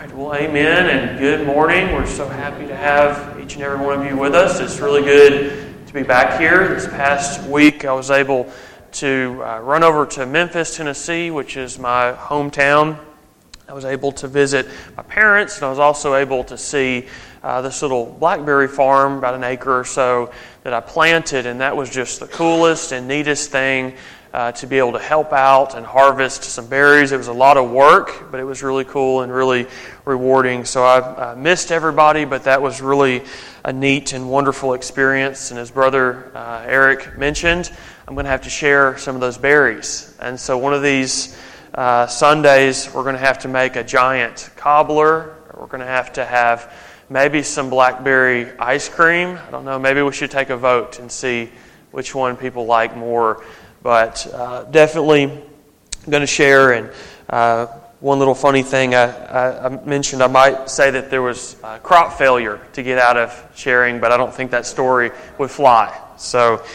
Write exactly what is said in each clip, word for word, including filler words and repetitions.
right, well, amen, and good morning. We're so happy to have each and every one of you with us. It's really good to be back here. This past week, I was able to uh, run over to Memphis, Tennessee, which is my hometown. I was able to visit my parents, and I was also able to see uh, this little blackberry farm, about an acre or so, that I planted, and that was just the coolest and neatest thing. Uh, to be able to help out and harvest some berries. It was a lot of work, but it was really cool and really rewarding. So I uh, missed everybody, but that was really a neat and wonderful experience. And as Brother uh, Eric mentioned, I'm going to have to share some of those berries. And so one of these uh, Sundays, we're going to have to make a giant cobbler. We're going to have to have maybe some blackberry ice cream. I don't know, maybe we should take a vote and see which one people like more. But uh, definitely going to share. And uh, one little funny thing I, I, I mentioned, I might say that there was uh, crop failure to get out of sharing, but I don't think that story would fly. So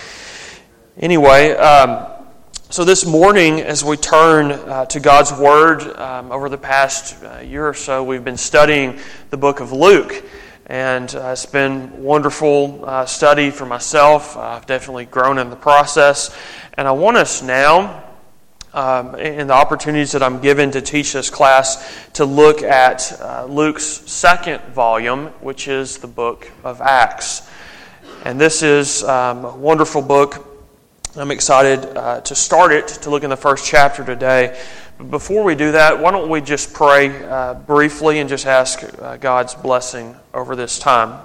anyway, um, so this morning as we turn uh, to God's Word, um, over the past uh, year or so, we've been studying the book of Luke. And uh, it's been a wonderful uh, study for myself. Uh, I've definitely grown in the process. And I want us now, um, in the opportunities that I'm given to teach this class, to look at uh, Luke's second volume, which is the book of Acts. And this is um, a wonderful book. I'm excited uh, to start it, to look in the first chapter today. But before we do that, why don't we just pray uh, briefly and just ask uh, God's blessing over this time.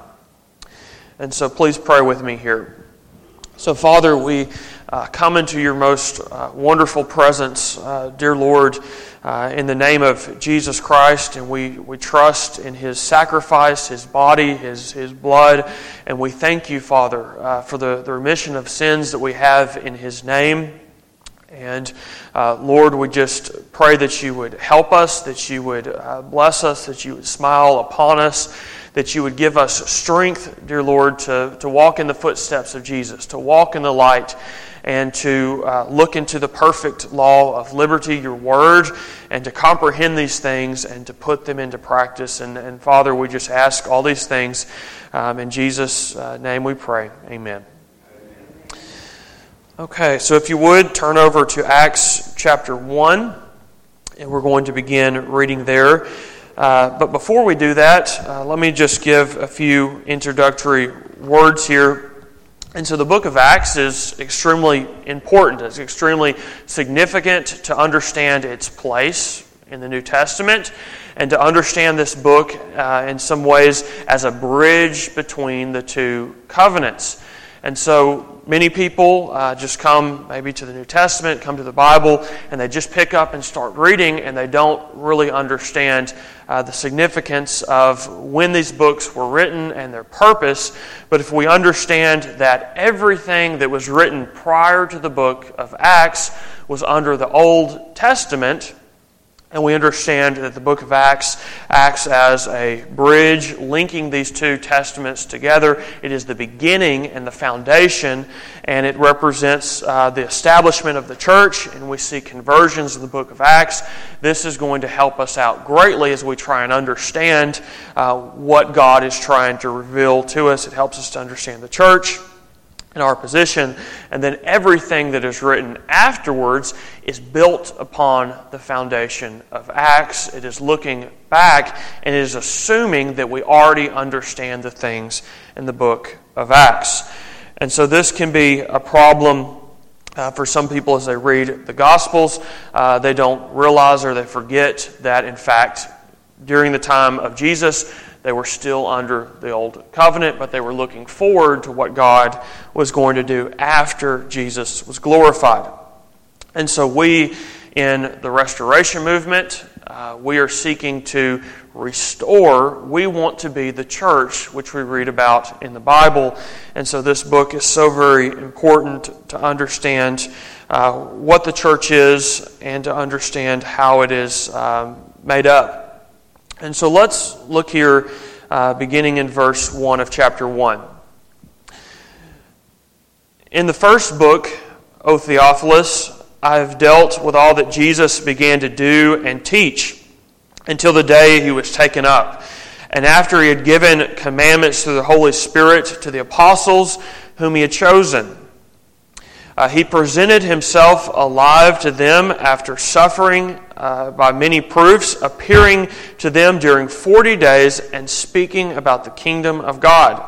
And so please pray with me here. So Father, we uh, come into your most uh, wonderful presence, uh, dear Lord, uh, in the name of Jesus Christ, and we, we trust in His sacrifice, His body, His, His blood, and we thank you, Father, uh, for the, the remission of sins that we have in His name. And uh, Lord, we just pray that you would help us, that you would uh, bless us, that you would smile upon us, that you would give us strength, dear Lord, to, to walk in the footsteps of Jesus, to walk in the light, and to uh, look into the perfect law of liberty, your word, and to comprehend these things and to put them into practice. And, and Father, we just ask all these things. Um, in Jesus' uh, name we pray. Amen. Okay, so if you would, turn over to Acts chapter one, and we're going to begin reading there. Uh, but before we do that, uh, let me just give a few introductory words here. And so the book of Acts is extremely important. It's extremely significant to understand its place in the New Testament and to understand this book uh, in some ways as a bridge between the two covenants. And so many people uh, just come maybe to the New Testament, come to the Bible, and they just pick up and start reading, and they don't really understand uh, the significance of when these books were written and their purpose. But if we understand that everything that was written prior to the book of Acts was under the Old Testament, and we understand that the book of Acts acts as a bridge linking these two testaments together. It is the beginning and the foundation, and it represents uh, the establishment of the church, and we see conversions in the book of Acts. This is going to help us out greatly as we try and understand uh, what God is trying to reveal to us. It helps us to understand the church in our position, and then everything that is written afterwards is built upon the foundation of Acts. It is looking back, and it is assuming that we already understand the things in the book of Acts. And so this can be a problem uh, for some people as they read the Gospels. Uh, they don't realize or they forget that, in fact, during the time of Jesus, they were still under the old covenant, but they were looking forward to what God was going to do after Jesus was glorified. And so we, in the Restoration Movement, uh, we are seeking to restore. We want to be the church which we read about in the Bible. And so this book is so very important to understand uh, what the church is and to understand how it is um, made up. And so let's look here, uh, beginning in verse one of chapter one. In the first book, O Theophilus, I have dealt with all that Jesus began to do and teach until the day he was taken up. And after he had given commandments through the Holy Spirit to the apostles whom he had chosen, uh, he presented himself alive to them after suffering uh, by many proofs, appearing to them during forty days and speaking about the kingdom of God.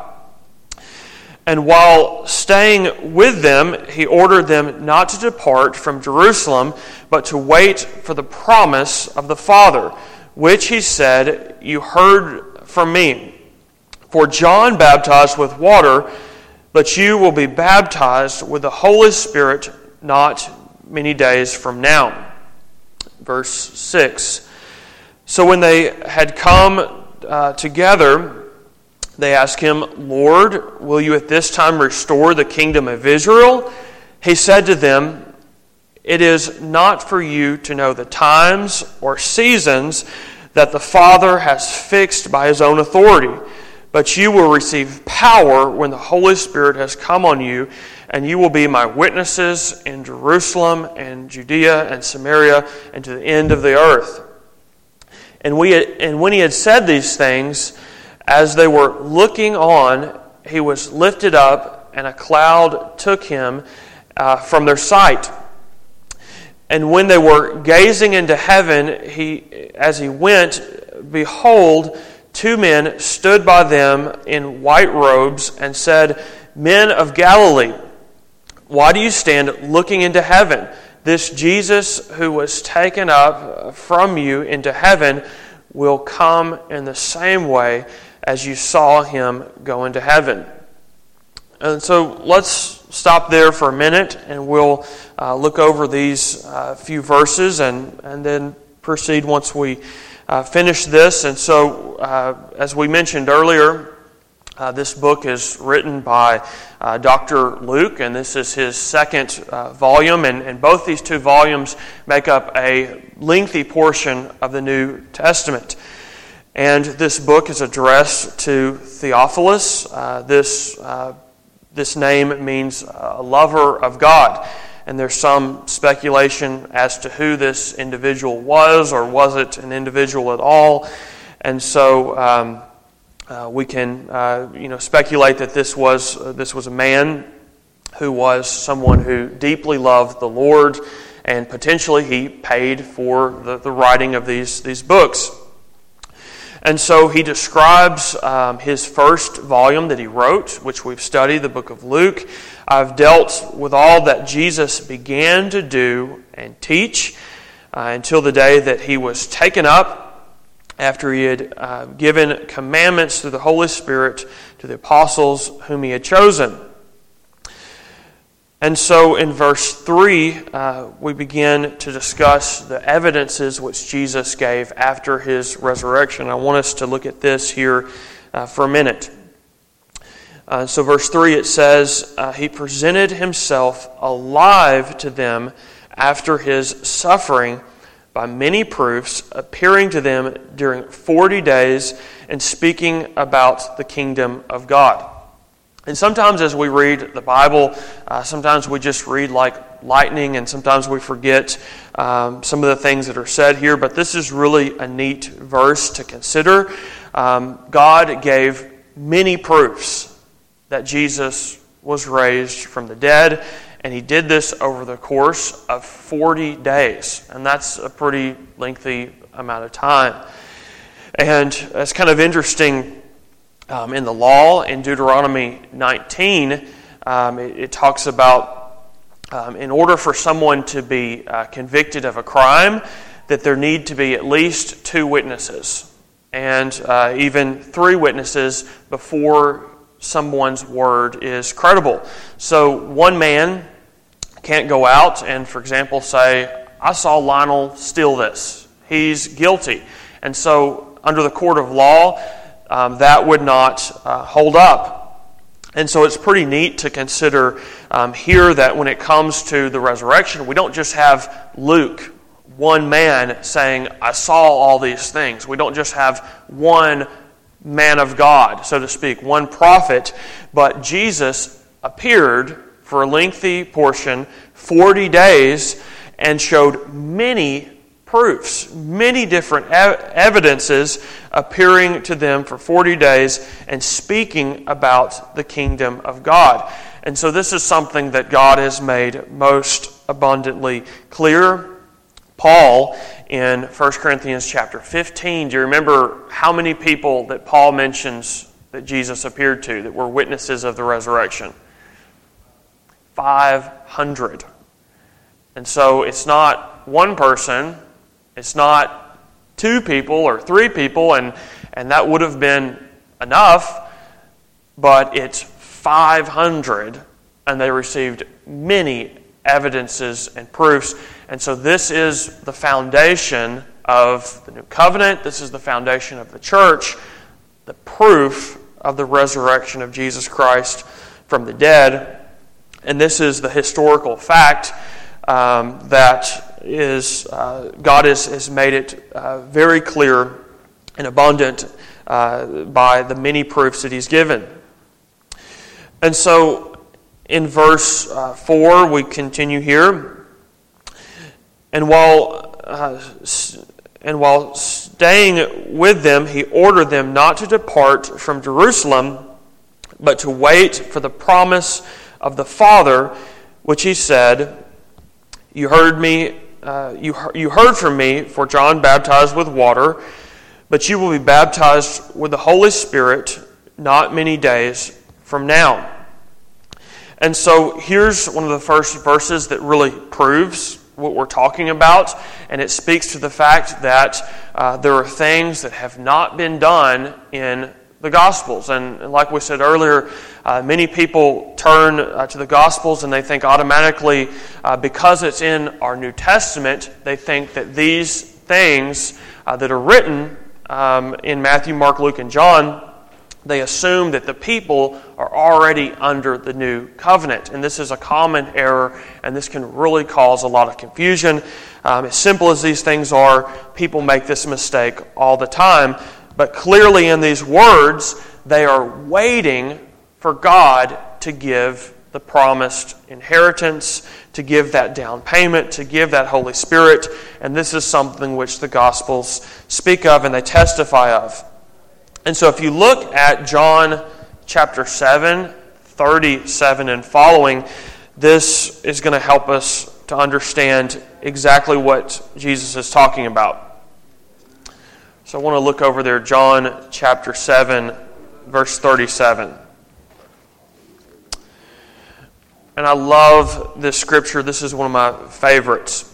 And while staying with them, he ordered them not to depart from Jerusalem, but to wait for the promise of the Father, which he said, "You heard from me. For John baptized with water, but you will be baptized with the Holy Spirit not many days from now." Verse six. So when they had come uh, together, they asked him, "Lord, will you at this time restore the kingdom of Israel?" He said to them, "It is not for you to know the times or seasons that the Father has fixed by his own authority, but you will receive power when the Holy Spirit has come on you, and you will be my witnesses in Jerusalem and Judea and Samaria and to the end of the earth." And we had, and when he had said these things, as they were looking on, he was lifted up, and a cloud took him uh, from their sight. And when they were gazing into heaven, he, as he went, behold, two men stood by them in white robes and said, "Men of Galilee, why do you stand looking into heaven? This Jesus who was taken up from you into heaven will come in the same way as you saw him go into heaven." And so let's stop there for a minute, and we'll uh, look over these uh, few verses and, and then proceed once we uh, finish this. And so, uh, as we mentioned earlier, uh, this book is written by uh, Doctor Luke, and this is his second uh, volume, and, and both these two volumes make up a lengthy portion of the New Testament. And this book is addressed to Theophilus. Uh, this uh, this name means a lover of God. And there's some speculation as to who this individual was, or was it an individual at all. And so um, uh, we can uh, you know speculate that this was uh, this was a man who was someone who deeply loved the Lord, and potentially he paid for the, the writing of these, these books. And so he describes um, his first volume that he wrote, which we've studied, the book of Luke. "I've dealt with all that Jesus began to do and teach uh, until the day that he was taken up, after he had uh, given commandments through the Holy Spirit to the apostles whom he had chosen." And so in verse three, uh, we begin to discuss the evidences which Jesus gave after his resurrection. I want us to look at this here uh, for a minute. Uh, so verse three, it says, uh, he presented himself alive to them after his suffering by many proofs, appearing to them during forty days and speaking about the kingdom of God. And sometimes as we read the Bible, uh, sometimes we just read like lightning, and sometimes we forget um, some of the things that are said here. But this is really a neat verse to consider. Um, God gave many proofs that Jesus was raised from the dead, and he did this over the course of forty days. And that's a pretty lengthy amount of time. And it's kind of interesting. Um, in the law, in Deuteronomy nineteen, um, it, it talks about um, in order for someone to be uh, convicted of a crime, that there need to be at least two witnesses, and uh, even three witnesses before someone's word is credible. So one man can't go out and, for example, say, "I saw Lionel steal this. He's guilty." And so under the court of law, Um, that would not uh, hold up. And so it's pretty neat to consider um, here that when it comes to the resurrection, we don't just have Luke, one man, saying, "I saw all these things." We don't just have one man of God, so to speak, one prophet, but Jesus appeared for a lengthy portion, forty days, and showed many proofs, many different ev- evidences appearing to them for forty days and speaking about the kingdom of God. And so this is something that God has made most abundantly clear. Paul, in First Corinthians chapter fifteen, do you remember how many people that Paul mentions that Jesus appeared to that were witnesses of the resurrection? five hundred. And so it's not one person, it's not two people or three people, and, and that would have been enough, but it's five hundred, and they received many evidences and proofs. And so this is the foundation of the new covenant. This is the foundation of the church, the proof of the resurrection of Jesus Christ from the dead. And this is the historical fact um, that is uh, God has, has made it uh, very clear and abundant uh, by the many proofs that He's given. And so in verse uh, four, we continue here. And while uh, and while staying with them, He ordered them not to depart from Jerusalem, but to wait for the promise of the Father, which He said, "You heard me. Uh, you you heard from me. For John baptized with water, but you will be baptized with the Holy Spirit not many days from now." And so here's one of the first verses that really proves what we're talking about, and it speaks to the fact that uh, there are things that have not been done in the Gospels. And, and like we said earlier, uh, many people turn uh, to the Gospels and they think automatically, uh, because it's in our New Testament, they think that these things uh, that are written um, in Matthew, Mark, Luke, and John, they assume that the people are already under the new covenant. And this is a common error, and this can really cause a lot of confusion. Um, as simple as these things are, people make this mistake all the time. But clearly in these words, they are waiting for God to give the promised inheritance, to give that down payment, to give that Holy Spirit. And this is something which the Gospels speak of and they testify of. And so if you look at John chapter seven, thirty-seven and following, this is going to help us to understand exactly what Jesus is talking about. So I want to look over there, John chapter seven, verse thirty-seven. And I love this scripture. This is one of my favorites.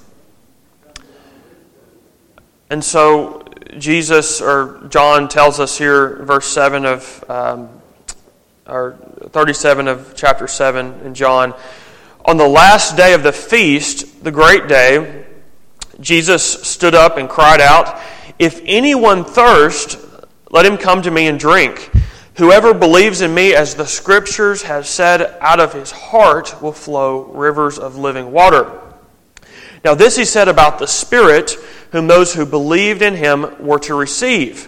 And so Jesus, or John tells us here, verse seven of, um, or thirty-seven of chapter seven in John, on the last day of the feast, the great day, Jesus stood up and cried out, "If anyone thirst, let him come to me and drink. Whoever believes in me, as the Scriptures have said, out of his heart will flow rivers of living water." Now this he said about the Spirit, whom those who believed in him were to receive.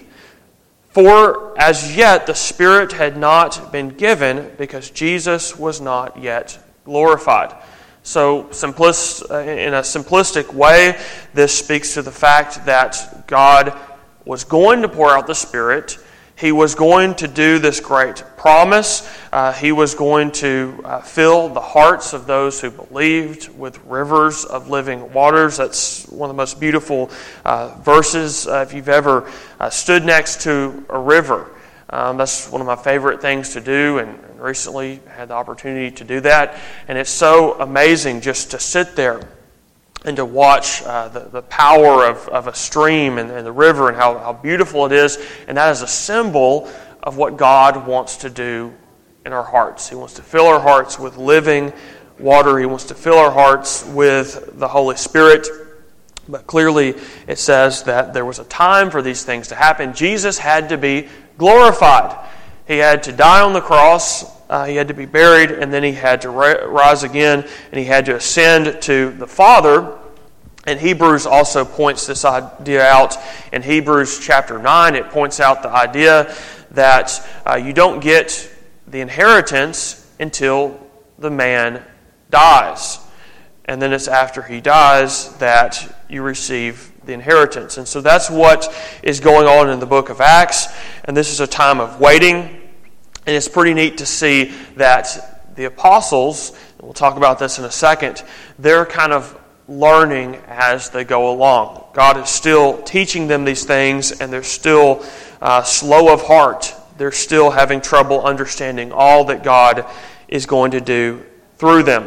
For as yet the Spirit had not been given, because Jesus was not yet glorified. So simplist, in a simplistic way, this speaks to the fact that God was going to pour out the Spirit. He was going to do this great promise. Uh, he was going to uh, fill the hearts of those who believed with rivers of living waters. That's one of the most beautiful uh, verses uh, if you've ever uh, stood next to a river. Um, that's one of my favorite things to do, and, and recently had the opportunity to do that. And it's so amazing just to sit there and to watch uh, the, the power of, of a stream and, and the river and how, how beautiful it is. And that is a symbol of what God wants to do in our hearts. He wants to fill our hearts with living water. He wants to fill our hearts with the Holy Spirit. But clearly it says that there was a time for these things to happen. Jesus had to be glorified. He had to die on the cross. Uh, he had to be buried, and then he had to rise again, and he had to ascend to the Father. And Hebrews also points this idea out. In Hebrews chapter nine, it points out the idea that uh, you don't get the inheritance until the man dies. And then it's after he dies that you receive the inheritance. And so that's what is going on in the book of Acts. And this is a time of waiting. And it's pretty neat to see that the apostles, and we'll talk about this in a second, they're kind of learning as they go along. God is still teaching them these things, and they're still uh, slow of heart. They're still having trouble understanding all that God is going to do through them.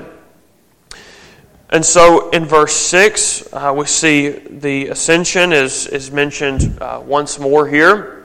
And so in verse six, uh, we see the ascension is, is mentioned uh, once more here.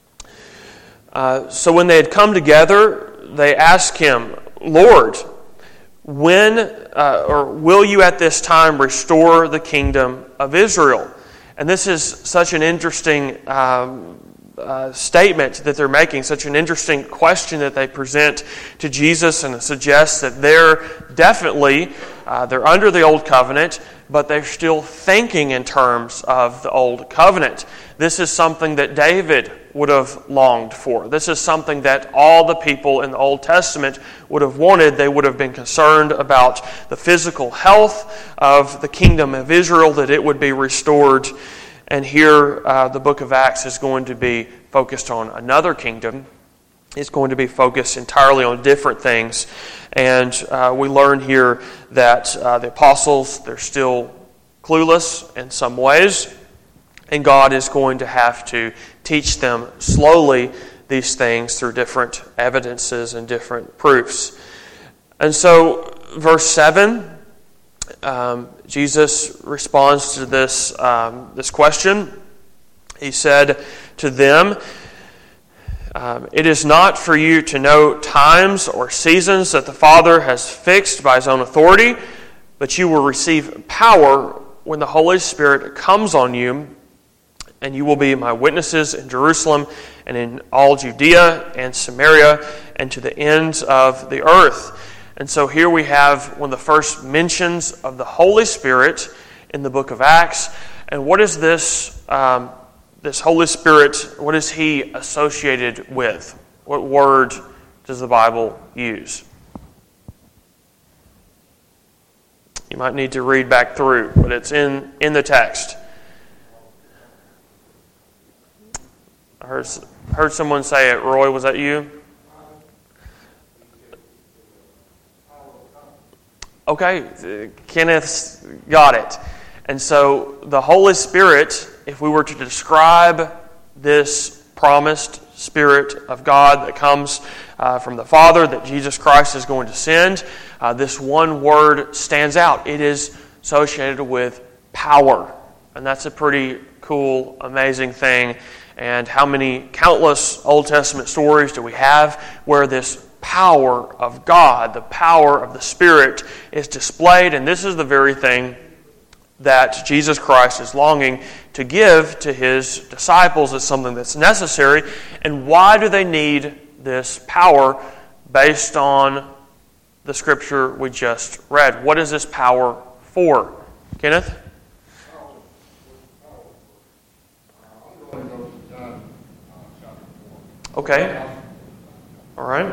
Uh, so when they had come together, they asked him, Lord, when uh, or will you at this time restore the kingdom of Israel? And this is such an interesting um, uh, statement that they're making, such an interesting question that they present to Jesus, and it suggests that they're definitely Uh, they're under the Old Covenant, but they're still thinking in terms of the Old Covenant. This is something that David would have longed for. This is something that all the people in the Old Testament would have wanted. They would have been concerned about the physical health of the kingdom of Israel, that it would be restored. And here uh, the book of Acts is going to be focused on another kingdom. It's going to be focused entirely on different things. And uh, we learn here that uh, the apostles, they're still clueless in some ways. And God is going to have to teach them slowly these things through different evidences and different proofs. And so, verse seven, um, Jesus responds to this, um, this question. He said to them, Um, it is not for you to know times or seasons that the Father has fixed by His own authority, but you will receive power when the Holy Spirit comes on you, and you will be my witnesses in Jerusalem and in all Judea and Samaria and to the ends of the earth. And so here we have one of the first mentions of the Holy Spirit in the book of Acts. And what is this um This Holy Spirit, what is He associated with? What word does the Bible use? You might need to read back through, but it's in, in the text. I heard, heard someone say it. Roy, was that you? Okay, Kenneth got it. And so the Holy Spirit, if we were to describe this promised Spirit of God that comes uh, from the Father, that Jesus Christ is going to send, uh, this one word stands out. It is associated with power. And that's a pretty cool, amazing thing. And how many countless Old Testament stories do we have where this power of God, the power of the Spirit, is displayed? And this is the very thing that Jesus Christ is longing to give to His disciples. As something that's necessary. And why do they need this power based on the Scripture we just read? What is this power for? Kenneth? Okay. All right.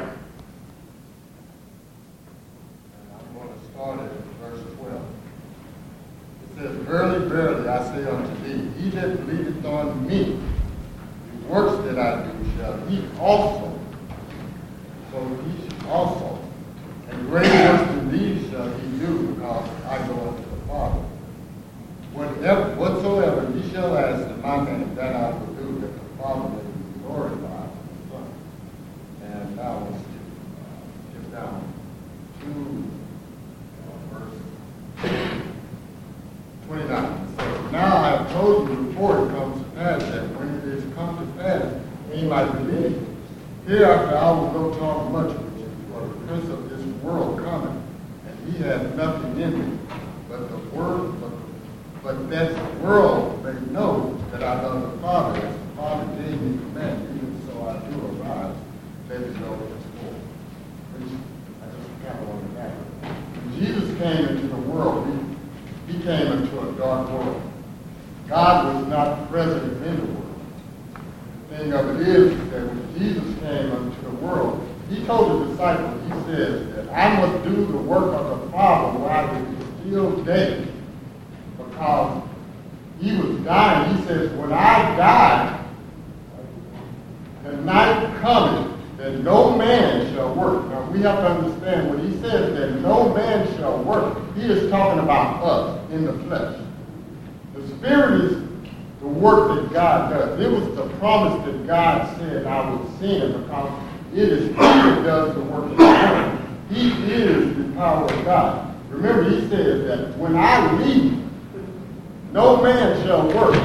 Verily, verily, I say unto thee, he that believeth on me, the works that I do shall he also. So he shall also. And greater works than these shall he do, because I go unto the Father. Whatever, whatsoever ye shall ask in my name, that I will do, that the Father may be glorified in the Son. And now let's skip down to uh, verse twenty-nine. So now I have told you before it comes to pass, that when it is come to pass, ye might believe. Hereafter I will go talk much with you, for the prince of this world cometh, and he hath nothing in me, but the word, but, but that the world may know that I love the Father, as the Father gave me command, even so I do arise, let it know his full. Which I just kind of want to add. When Jesus came into the world, he He came into a dark world. God was not present in the world. The thing of it is that when Jesus came into the world, He told the disciples, He says that I must do the work of the Father while it is still day, because He he was dying. He says, when I die, the night cometh that no man shall work. Now, we have to understand when he says that no man shall work, he is talking about us in the flesh. The Spirit is the work that God does. It was the promise that God said I would send him, because it is he that does the work of God. He is the power of God. Remember, he said that when I leave, no man shall work.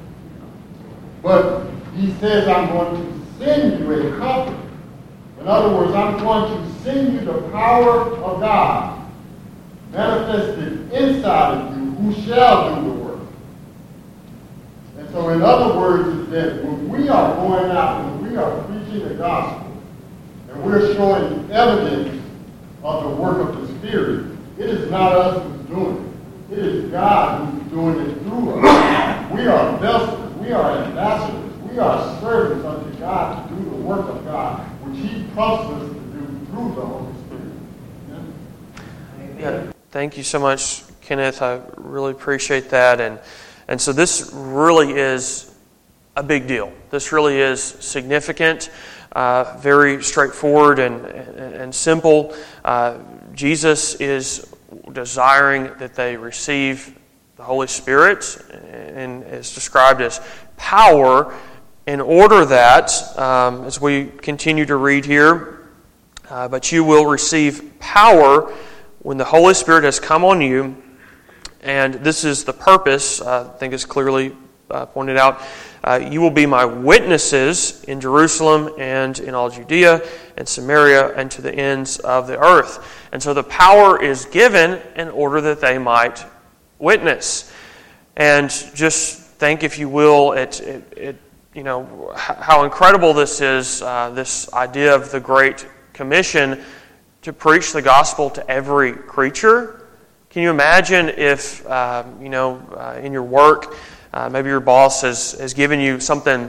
But he says, I'm going to send you a comforter. In other words, I'm going to send you the power of God manifested inside of you, who shall do the work. And so in other words, is that when we are going out, when we are preaching the gospel, and we're showing evidence of the work of the Spirit, it is not us who's doing it. It is God who's doing it through us. We are vessels. We are ambassadors. We are servants unto God to do the work of God, which he prompts us to do through the Holy Spirit. Yeah? Yeah, thank you so much, Kenneth. I really appreciate that. And and so this really is a big deal. This really is significant, uh, very straightforward and, and, and simple. Uh, Jesus is desiring that they receive the Holy Spirit, and is described as power, in order that, um, as we continue to read here, uh, but you will receive power when the Holy Spirit has come on you. And this is the purpose, uh, I think is clearly uh, pointed out. Uh, you will be my witnesses in Jerusalem and in all Judea and Samaria and to the ends of the earth. And so the power is given in order that they might witness. And just think, if you will, it, it, it you know, how incredible this is, uh, this idea of the Great Commission to preach the gospel to every creature. Can you imagine if, um, you know, uh, in your work, uh, maybe your boss has, has given you something,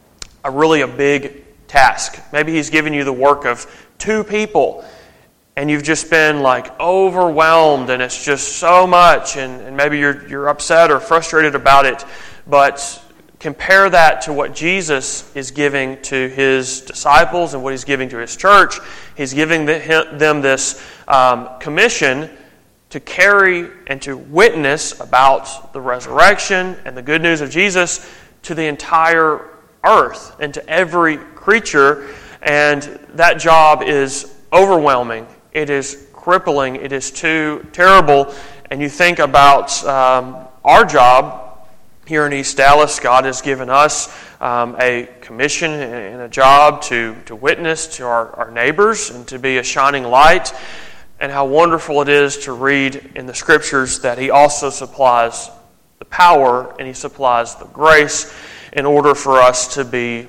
a really a big task. Maybe he's given you the work of two people, and you've just been like overwhelmed, and it's just so much, and, and maybe you're you're upset or frustrated about it. But compare that to what Jesus is giving to his disciples and what he's giving to his church. He's giving the, them this um, commission to carry and to witness about the resurrection and the good news of Jesus to the entire earth and to every creature. And that job is overwhelming. It is crippling. It is too terrible. And you think about um, our job here in East Dallas. God has given us um, a commission and a job to, to witness to our, our neighbors and to be a shining light. And how wonderful it is to read in the Scriptures that he also supplies the power and he supplies the grace in order for us to be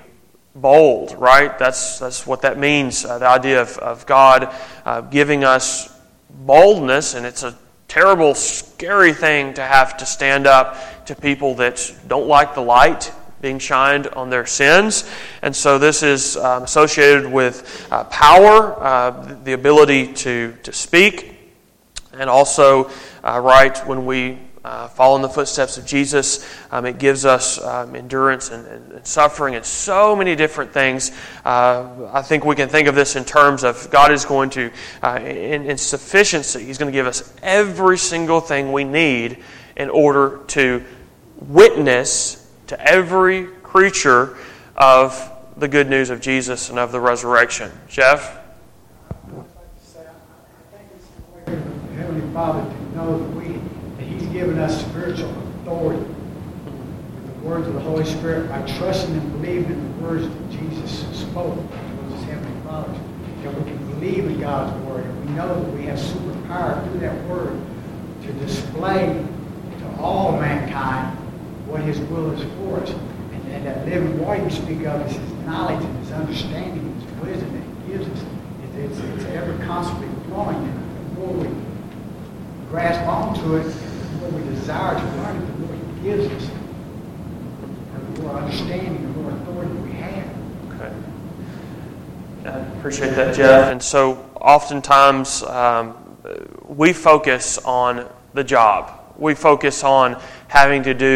bold, right? That's that's what that means, uh, the idea of, of God uh, giving us boldness. And it's a terrible, scary thing to have to stand up to people that don't like the light being shined on their sins. And so this is um, associated with uh, power, uh, the ability to, to speak, and also, uh, right, when we uh, follow in the footsteps of Jesus, um, it gives us um, endurance and, and, and suffering and so many different things. Uh, I think we can think of this in terms of God is going to, uh, in, in sufficiency, He's going to give us every single thing we need in order to witness to every creature of the good news of Jesus and of the resurrection. Jeff? I'd like to say, I think it's the way of the Heavenly Father to know that we, that He's given us spiritual authority with the words of the Holy Spirit by trusting and believing in the words that Jesus spoke to His Heavenly Father. That we can believe in God's Word, and we know that we have superpower through that Word to display to all mankind what His will is for us. And, and that living water you speak of is His knowledge and His understanding and His wisdom that He gives us. It, it's, it's ever constantly flowing. And the more we grasp onto it, the more we desire to learn it, the more He gives us. And the more understanding, the more authority we have. Okay. I appreciate that, Jeff. And so oftentimes um, we focus on the job. We focus on having to do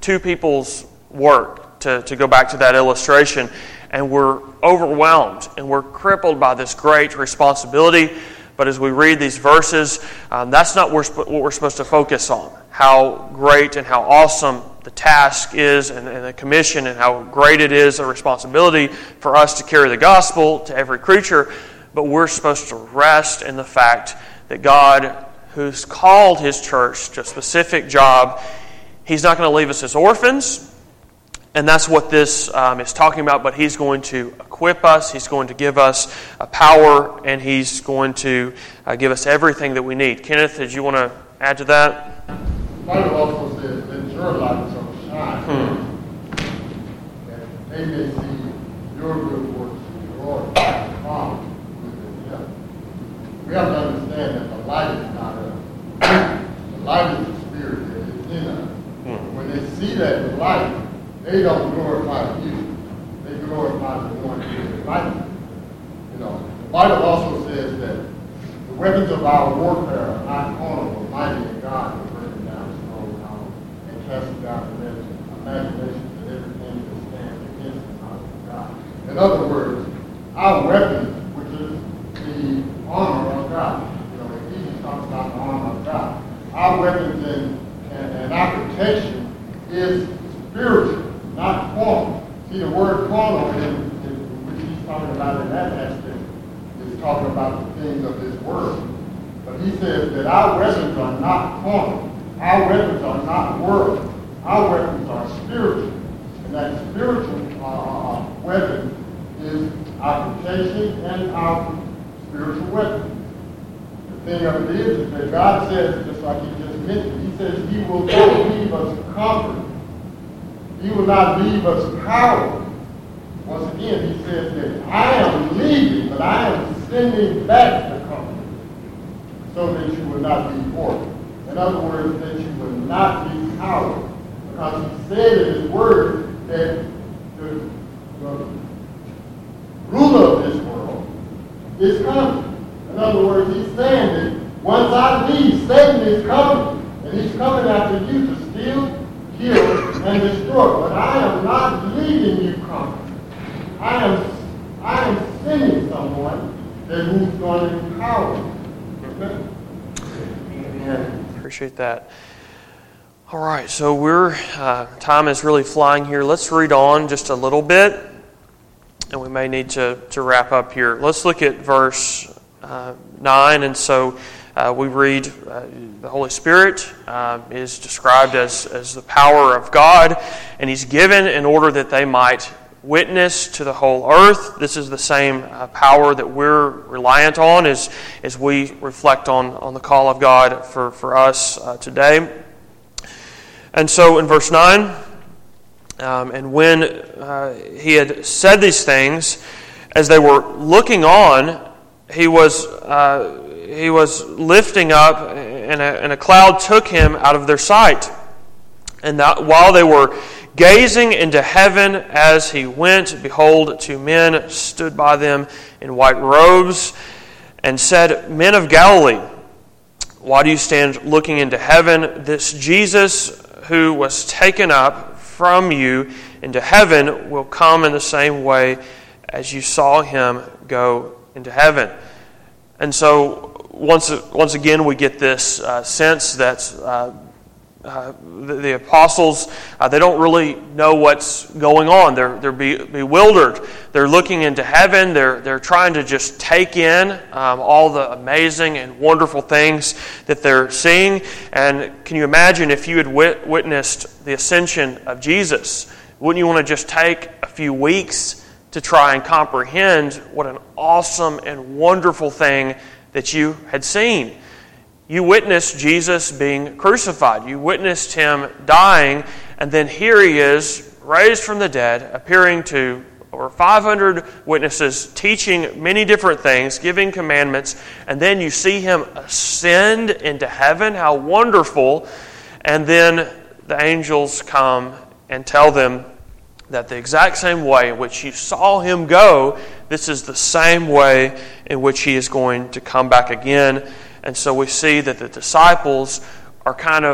two people's work, to, to go back to that illustration, and we're overwhelmed and we're crippled by this great responsibility. But as we read these verses, um, that's not what we're supposed to focus on. How great and how awesome the task is and, and the commission, and how great it is a responsibility for us to carry the gospel to every creature. But we're supposed to rest in the fact that God, who's called His church to a specific job, He's not going to leave us as orphans. And that's what this um, is talking about. But He's going to equip us. He's going to give us a power. And He's going to uh, give us everything that we need. Kenneth, did you want to add to that? The Bible also says, let your light so shine, hmm. that they may see your good works and glorify the Father who is in heaven. We have to understand that the light is not us. The light is the Spirit that is in us. Hmm. When they see that light, they don't glorify you. They glorify the one who is light. You know, the Bible also says that the weapons of our warfare are not carnal, but mighty in God to bring down strongholds and casting down imaginations and everything that stands against the knowledge of God. In other words, our weapons, which is the armor of God. You know, Ephesians talks about the armor of God. Our weapons and, and, and our protection is spiritual, not carnal. See, the word carnal, in, in, which he's talking about in that aspect, is talking about the things of this world. But he says that our weapons are not carnal. Our weapons are not worldly. Our weapons are spiritual. And that spiritual uh, weapon is our protection and our spiritual weapon. The thing of it is, is that God says, just like he just mentioned, He says He will not leave us comfort. He will not leave us power. Once again, He says that I am leaving, but I am sending back the comfort, so that you will not be orphaned. In other words, that you will not be cowed. Because He said in His Word that the, the ruler of this world is coming. In other words, He's saying that once I leave, Satan is coming. And he's coming after you to steal, kill, and destroy. But I am not leaving you comfort. I am I am sending someone that who's going to empower you. Okay? Amen. Appreciate that. All right, so we're uh, time is really flying here. Let's read on just a little bit, and we may need to, to wrap up here. Let's look at verse uh, nine. And so uh, we read, uh, the Holy Spirit uh, is described as, as the power of God, and He's given in order that they might witness to the whole earth. This is the same uh, power that we're reliant on as, as we reflect on, on the call of God for, for us uh, today. And so in verse nine, um, and when uh, he had said these things, as they were looking on, he was uh, he was lifting up, and a, and a cloud took him out of their sight. And that while they were gazing into heaven as he went, behold, two men stood by them in white robes, and said, Men of Galilee, why do you stand looking into heaven? This Jesus who was taken up from you into heaven will come in the same way as you saw him go into heaven. And so once once again we get this uh, sense that uh, uh, the, the apostles, uh, they don't really know what's going on. They're they're be, bewildered. They're looking into heaven. They're they're trying to just take in um, all the amazing and wonderful things that they're seeing. And can you imagine if you had wit- witnessed the ascension of Jesus? Wouldn't you want to just take a few weeks to try and comprehend what an awesome and wonderful thing that you had seen? You witnessed Jesus being crucified. You witnessed Him dying, and then here He is, raised from the dead, appearing to over five hundred witnesses, teaching many different things, giving commandments, and then you see Him ascend into heaven. How wonderful! And then the angels come and tell them that the exact same way in which you saw Him go, this is the same way in which He is going to come back again. And so we see that the disciples are kind of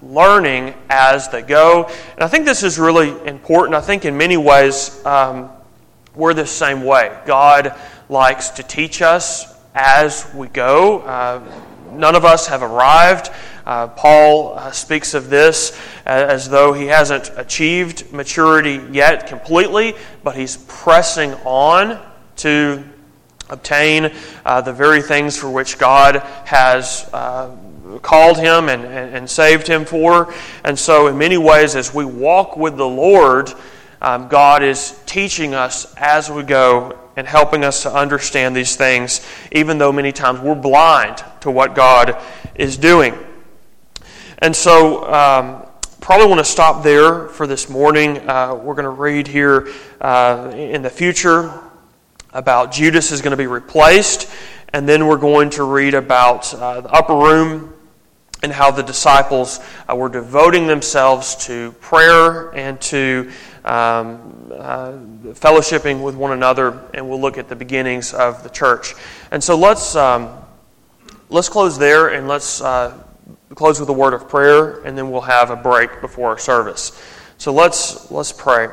learning as they go. And I think this is really important. I think in many ways um, we're the same way. God likes to teach us as we go. Uh, none of us have arrived. Uh, Paul uh, speaks of this as though he hasn't achieved maturity yet completely, but he's pressing on to obtain uh, the very things for which God has uh, called him and, and, and saved him for. And so in many ways, as we walk with the Lord, um, God is teaching us as we go and helping us to understand these things, even though many times we're blind to what God is doing. And so um, probably want to stop there for this morning. Uh, we're going to read here uh, in the future about Judas is going to be replaced, and then we're going to read about uh, the upper room and how the disciples uh, were devoting themselves to prayer and to um, uh, fellowshipping with one another, and we'll look at the beginnings of the church. And so let's um, let's close there, and let's uh, close with a word of prayer, and then we'll have a break before our service. So let's let's pray.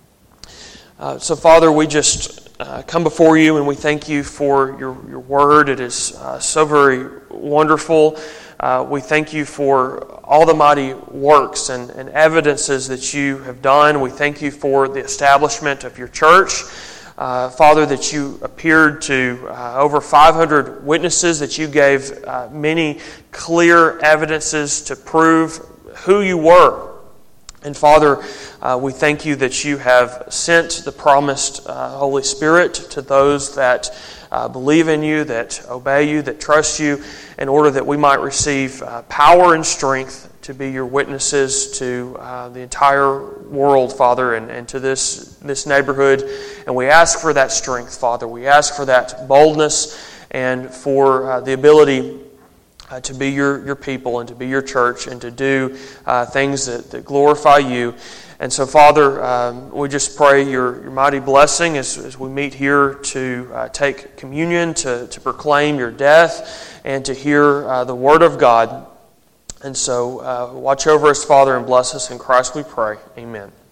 Uh, so Father, we just Uh, come before you, and we thank you for your, your word. It is uh, so very wonderful. Uh, we thank you for all the mighty works and, and evidences that you have done. We thank you for the establishment of your church. Uh, Father, that you appeared to uh, over five hundred witnesses, that you gave uh, many clear evidences to prove who you were. And Father, uh, we thank you that you have sent the promised uh, Holy Spirit to those that uh, believe in you, that obey you, that trust you, in order that we might receive uh, power and strength to be your witnesses to uh, the entire world, Father, and, and to this, this neighborhood. And we ask for that strength, Father. We ask for that boldness and for uh, the ability Uh, to be your, your people and to be your church and to do uh, things that, that glorify you. And so, Father, um, we just pray your, your mighty blessing as, as we meet here to uh, take communion, to, to proclaim your death, and to hear uh, the Word of God. And so, uh, watch over us, Father, and bless us. In Christ we pray. Amen.